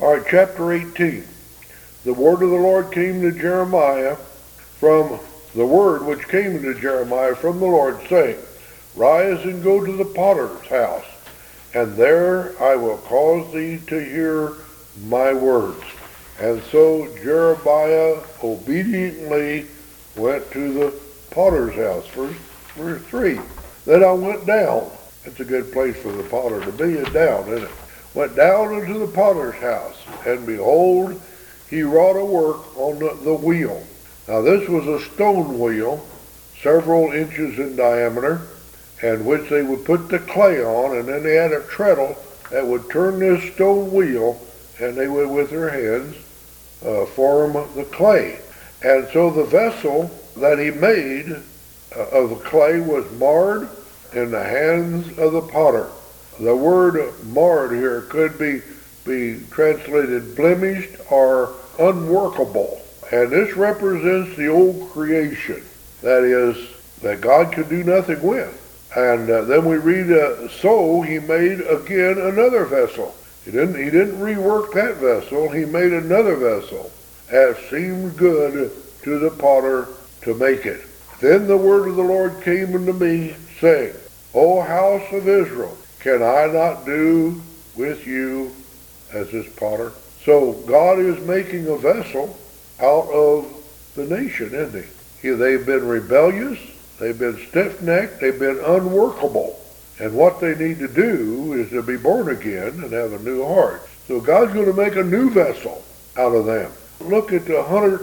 All right, chapter 18. The word of the Lord came to Jeremiah from the word which came to Jeremiah from the Lord, saying, Rise and go to the potter's house, and there I will cause thee to hear my words. And so Jeremiah obediently went to the potter's house. Verse 3. Then I went down. That's a good place for the potter to be, is down, isn't it? Went down into the potter's house, and behold, he wrought a work on the wheel. Now this was a stone wheel, several inches in diameter, and which they would put the clay on, and then they had a treadle that would turn this stone wheel, and they would, with their hands, form the clay. And so the vessel that he made of the clay was marred in the hands of the potter. The word marred here could be translated blemished or unworkable. And this represents the old creation. That is, that God could do nothing with. And then we read, so he made again another vessel. He didn't rework that vessel. He made another vessel, as seemed good to the potter to make it. Then the word of the Lord came unto me, saying, O house of Israel, can I not do with you as this potter? So God is making a vessel out of the nation, isn't he? They've been rebellious, they've been stiff-necked, they've been unworkable. And what they need to do is to be born again and have a new heart. So God's going to make a new vessel out of them. Look at the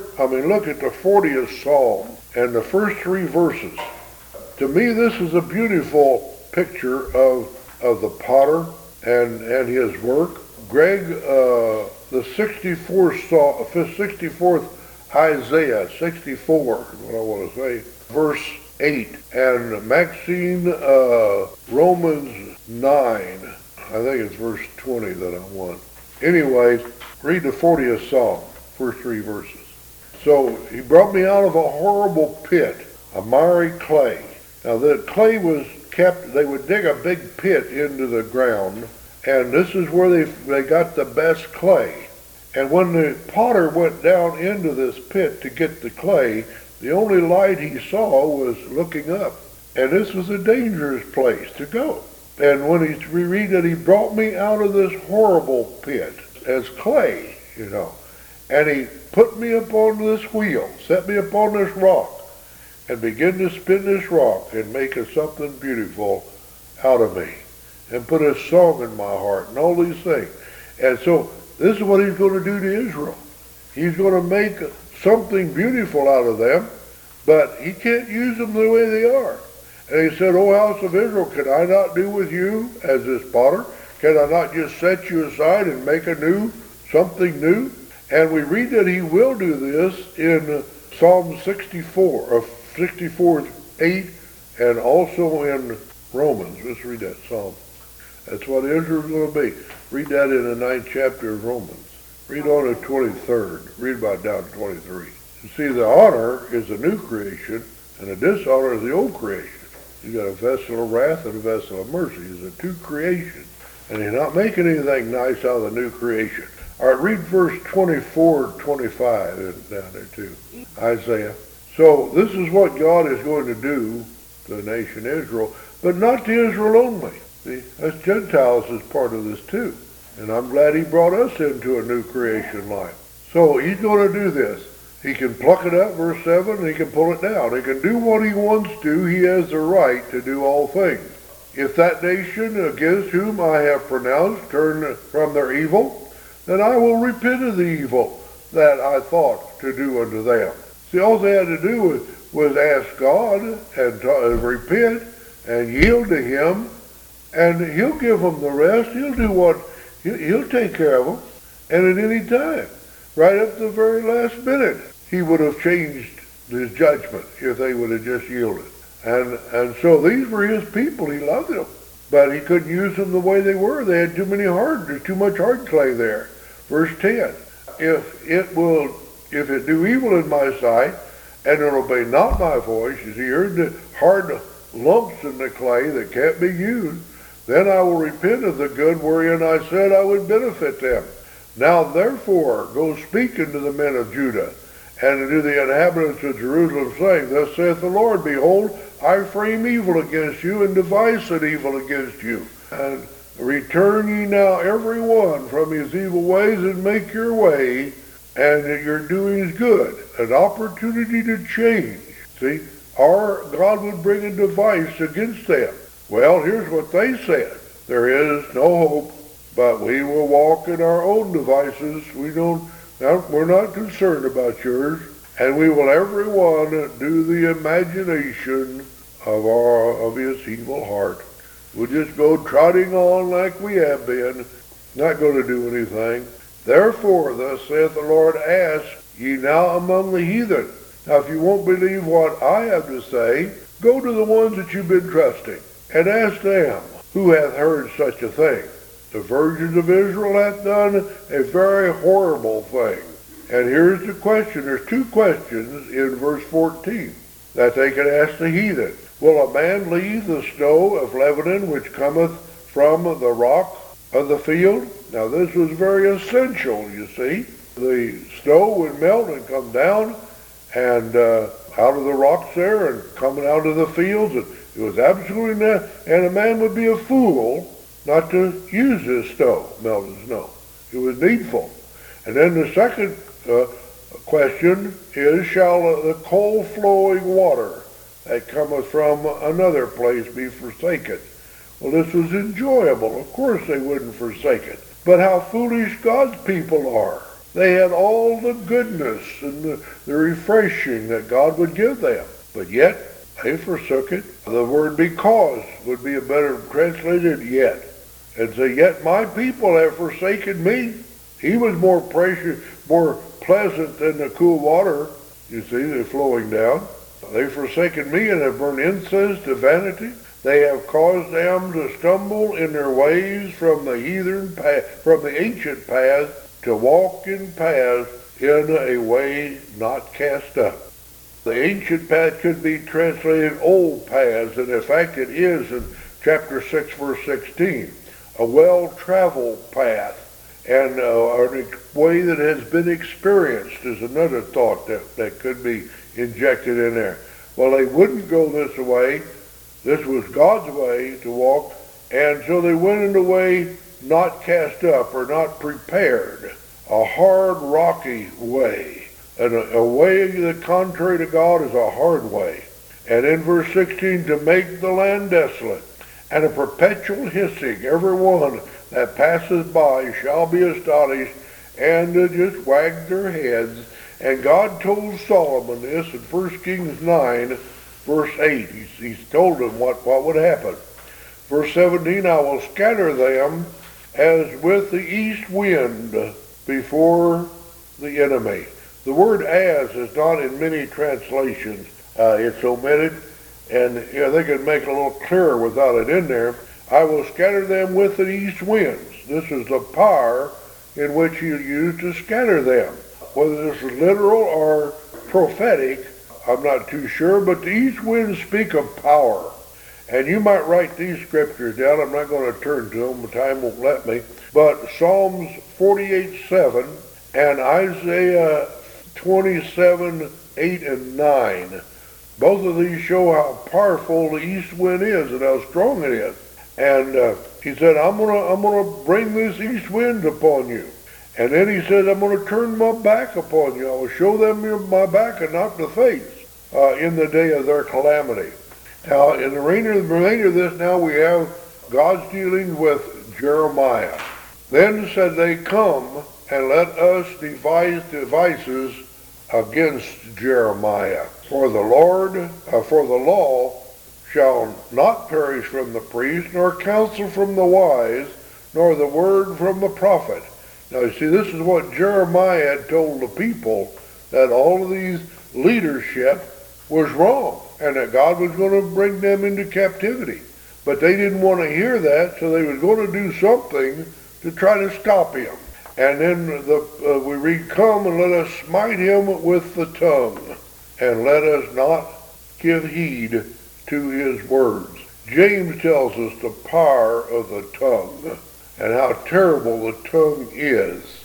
40th Psalm and the first 3 verses. To me, this is a beautiful picture of the potter and his work. Greg, the 64th Isaiah, 64 is what I want to say, verse 8, and Maxine, Romans 9, I think it's verse 20 that I want. Anyway, read the 40th Psalm, first 3 verses. So he brought me out of a horrible pit, a miry clay. Now the clay was kept, they would dig a big pit into the ground, and this is where they got the best clay. And when the potter went down into this pit to get the clay, the only light he saw was looking up. And this was a dangerous place to go. And when we read that he brought me out of this horrible pit as clay, and he put me upon this wheel, set me upon this rock, and began to spin this rock and make something beautiful out of me, and put a song in my heart, and all these things. And so this is what he's going to do to Israel. He's going to make something beautiful out of them, but he can't use them the way they are. And he said, O house of Israel, can I not do with you as this potter? Can I not just set you aside and make something new? And we read that he will do this in Psalm 64, 8, and also in Romans. Let's read that Psalm. That's what Israel's going to be. Read that in the 9th chapter of Romans. Read on the 23rd. Read about down to 23. You see, the honor is the new creation, and the dishonor is the old creation. You got a vessel of wrath and a vessel of mercy. It's a two creation. And he's not making anything nice out of the new creation. All right, read verse 24 and 25 down there too. Isaiah. So this is what God is going to do to the nation Israel, but not to Israel only. See, us Gentiles is part of this too. And I'm glad he brought us into a new creation life. So he's going to do this. He can pluck it up, verse 7, and he can pull it down. He can do what he wants to. He has the right to do all things. If that nation against whom I have pronounced turn from their evil, then I will repent of the evil that I thought to do unto them. See, all they had to do was ask God and repent and yield to him, and he'll give them the rest. He'll do he'll take care of them. And at any time, right up to the very last minute, he would have changed his judgment if they would have just yielded. And so these were his people. He loved them. But he couldn't use them the way they were. They had there's too much hard clay there. Verse 10, if it do evil in my sight, and it obey not my voice, you see, here's the hard lumps in the clay that can't be used, then I will repent of the good wherein I said I would benefit them. Now therefore go speak unto the men of Judah, and unto the inhabitants of Jerusalem, saying, Thus saith the Lord, Behold, I frame evil against you, and devise an evil against you. And return ye now every one from his evil ways, and make your way, and your doings good. An opportunity to change. See, our God would bring a device against them. Well, here's what they said. There is no hope, but we will walk in our own devices. We're not concerned about yours, and we will every one do the imagination of his evil heart. We'll just go trotting on like we have been, not going to do anything. Therefore, thus saith the Lord, ask ye now among the heathen. Now, if you won't believe what I have to say, go to the ones that you've been trusting, and ask them, who hath heard such a thing? The virgins of Israel hath done a very horrible thing. And here's the question. There's two questions in verse 14 that they can ask the heathen. Will a man leave the snow of Lebanon, which cometh from the rock of the field? Now this was very essential, you see. The snow would melt and come down and out of the rocks there and coming out of the fields. And it was absolutely and a man would be a fool not to use this snow, melted snow. It was needful. And then the second question is, shall the cold flowing water that cometh from another place be forsaken? Well, this was enjoyable. Of course they wouldn't forsake it. But how foolish God's people are. They had all the goodness and the refreshing that God would give them. But yet, they forsook it. The word because would be a better translated yet. And say, yet my people have forsaken me. He was more precious, more pleasant than the cool water, you see, they're flowing down. They've forsaken me and have burned incense to vanity. They have caused them to stumble in their ways from the ancient paths, to walk in paths in a way not cast up. The ancient path could be translated old paths, and in fact it is in chapter 6, verse 16. A well-traveled path and a way that has been experienced is another thought that could be injected in there. Well, they wouldn't go this way. This was God's way to walk, and so they went in a way not cast up or not prepared, a hard, rocky way. And a way that contrary to God is a hard way. And in verse 16, to make the land desolate, and a perpetual hissing, every one that passeth by shall be astonished, and just wag their heads. And God told Solomon this in 1 Kings 9, verse 8. He's told him what would happen. Verse 17, I will scatter them as with the east wind before the enemy. The word as is not in many translations. It's omitted, and they could make it a little clearer without it in there. I will scatter them with the east winds. This is the power in which he used to scatter them. Whether this is literal or prophetic, I'm not too sure, but the east winds speak of power. And you might write these scriptures down. I'm not going to turn to them, the time won't let me. But Psalms 48:7 and Isaiah 27, 8 and 9. Both of these show how powerful the east wind is and how strong it is. And he said, I'm gonna bring this east wind upon you. And then he said, I'm going to turn my back upon you. I will show them my back and not the face in the day of their calamity. Now, in the remainder of this, now we have God's dealing with Jeremiah. Then said they, come and let us devise devices against Jeremiah. For the law shall not perish from the priest, nor counsel from the wise, nor the word from the prophet. Now you see, this is what Jeremiah had told the people, that all of these leadership was wrong, and that God was going to bring them into captivity. But they didn't want to hear that, so they was going to do something to try to stop him. And then we read, come and let us smite him with the tongue, and let us not give heed to his words. James tells us the power of the tongue, and how terrible the tongue is.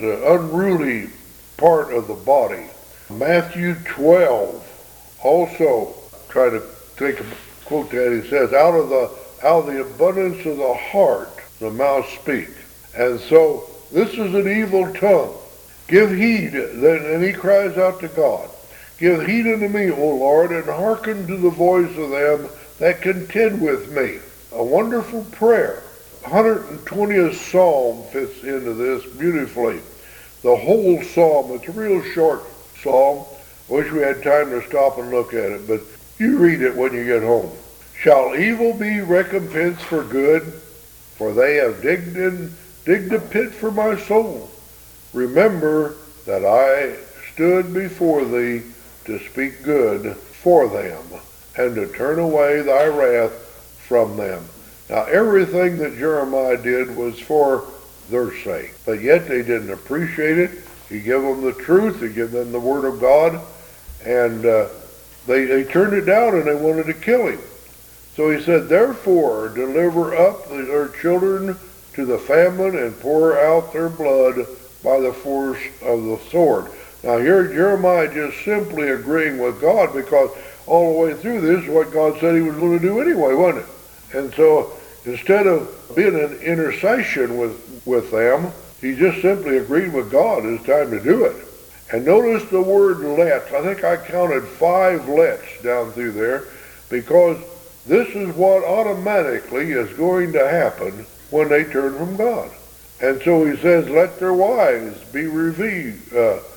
the unruly part of the body. Matthew 12 also, try to take a quote that, he says, out of the abundance of the heart, the mouth speaks. And so this is an evil tongue. Give heed, and he cries out to God, give heed unto me, O Lord, and hearken to the voice of them that contend with me. A wonderful prayer. 120th Psalm fits into this beautifully. The whole psalm, it's a real short psalm. I wish we had time to stop and look at it, but you read it when you get home. Shall evil be recompensed for good? For they have digged a pit for my soul. Remember that I stood before thee to speak good for them, and to turn away thy wrath from them. Now everything that Jeremiah did was for their sake, but yet they didn't appreciate it. He gave them the truth, he gave them the word of God, and they turned it down and they wanted to kill him. So he said, therefore deliver up their children to the famine and pour out their blood by the force of the sword. Now here Jeremiah just simply agreeing with God, because all the way through this is what God said he was going to do anyway, wasn't it? And so instead of being an intercession with them, he just simply agreed with God it's time to do it. And notice the word let. I think I counted 5 lets down through there, because this is what automatically is going to happen when they turn from God. And so he says, let their wives be bereaved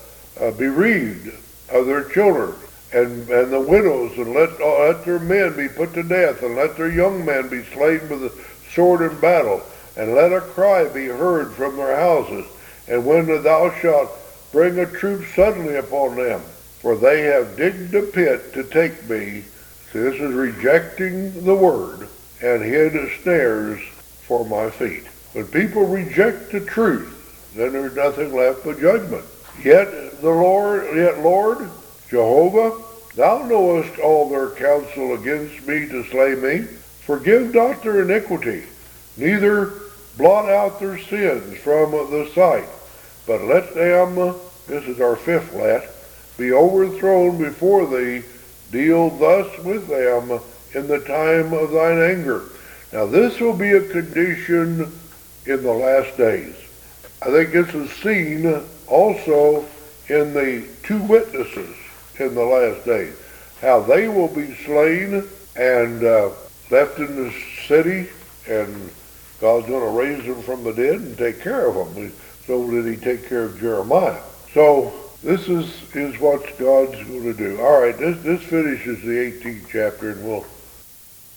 of their children, and the widows, and let their men be put to death, and let their young men be slain with the sword in battle, and let a cry be heard from their houses, and when thou shalt bring a troop suddenly upon them, for they have digged a pit to take me. So this is rejecting the word, and hid snares for my feet. When people reject the truth, then there's nothing left but judgment. Yet Lord, Jehovah, thou knowest all their counsel against me to slay me. Forgive not their iniquity, neither blot out their sins from the sight. But let them, this is our 5th let, be overthrown before thee. Deal thus with them in the time of thine anger. Now this will be a condition in the last days. I think this is seen also in the 2 witnesses in the last days. How they will be slain and left in the city, and God's going to raise them from the dead and take care of them. So did he take care of Jeremiah. So this is what God's going to do. All right, this finishes the 18th chapter, and we'll